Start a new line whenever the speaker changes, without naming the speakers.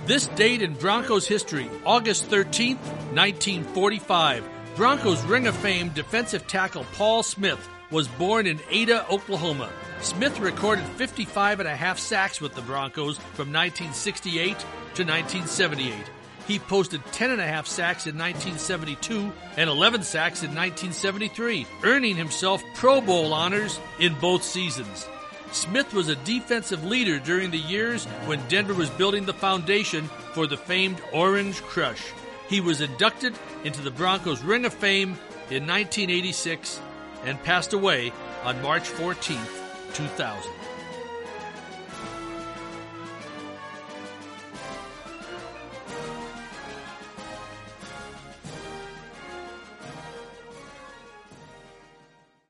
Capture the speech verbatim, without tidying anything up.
This date in Broncos history, August thirteenth, nineteen forty-five. Broncos Ring of Fame defensive tackle Paul Smith was born in Ada, Oklahoma. Smith recorded fifty-five and a half sacks with the Broncos from nineteen sixty-eight to nineteen seventy-eight. He posted ten and a half sacks in nineteen seventy-two and eleven sacks in nineteen seventy-three, earning himself Pro Bowl honors in both seasons. Smith was a defensive leader during the years when Denver was building the foundation for the famed Orange Crush. He was inducted into the Broncos Ring of Fame in nineteen eighty-six and passed away on March fourteenth, two thousand.